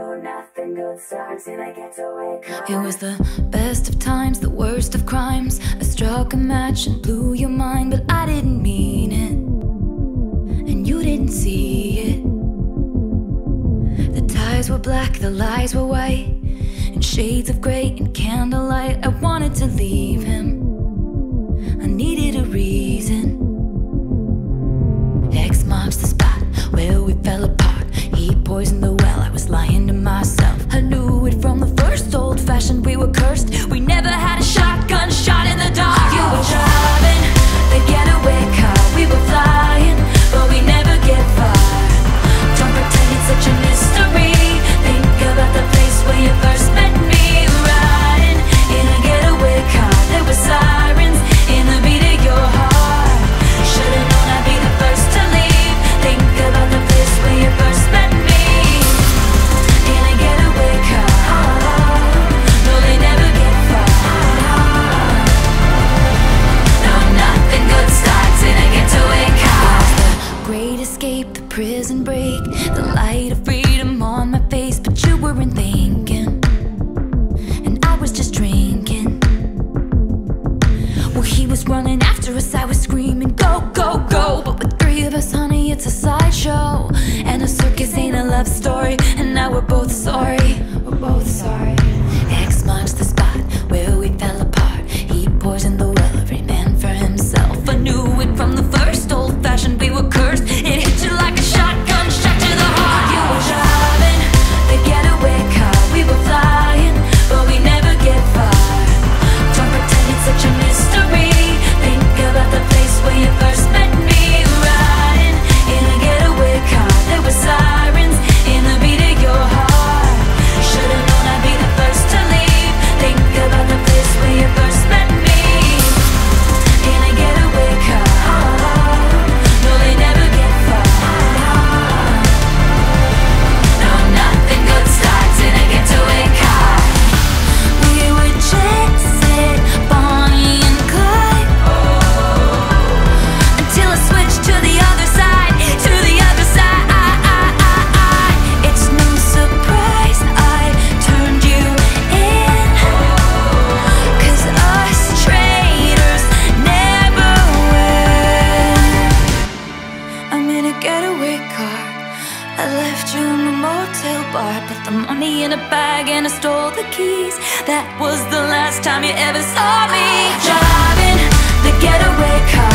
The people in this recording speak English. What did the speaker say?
No, nothing good starts in a getaway car. It was the best of times, the worst of crimes. I struck a match and blew your mind, but I didn't mean it, and you didn't see it. The ties were black, the lies were white, in shades of grey and candlelight. I wanted to leave him, I needed a reason. X marks the spot where we fell apart. He poisoned the well, I was lying to myself. I knew it from the first, old-fashioned, we were cursed. We never had a shotgun shot in the dark. You were driving the getaway car, we were flying, but we never get far. Don't pretend it's such a mystery. Think about the place where you first met me. Riding in a getaway car, there were sirens in the beat of your heart. Should've known I'd be the first to leave. Think about the place where you first met me. In a getaway car, no, they never get far. No, nothing good starts in a getaway car. The great escape, the prison break, the light of freedom on my face, but you weren't thinking, and I was just drinking. Well, he was running after us, I was screaming, go, go, go. But with three of us, honey, it's a sideshow, and a circus ain't a love story. And now we're both sorry, we're both sorry. X marks the spot where we fell apart. He poisoned the well, every man for himself. I knew it from the first, old-fashioned, we were cursed. It hit you like a shotgun shot to the heart. You were driving the getaway car, we were flying, but we never get far. Don't pretend it's such a mystery. Think about the place where you first met me. Riding in a getaway car, there were sirens in the beat of your heart. Should've known I'd be the first to leave. Think about the place where you first met me. In a getaway car, no, they never get far. No, nothing good starts in a getaway car. We were jet set, Bonnie and Clyde, until I switched to the other side, to the other side. It's no surprise I turned you in, 'cause us traitors never win. I'm in a getaway car, I left you in the motel bar, put the money in a bag and I stole the keys. That was the last time you ever saw me. Driving the getaway car,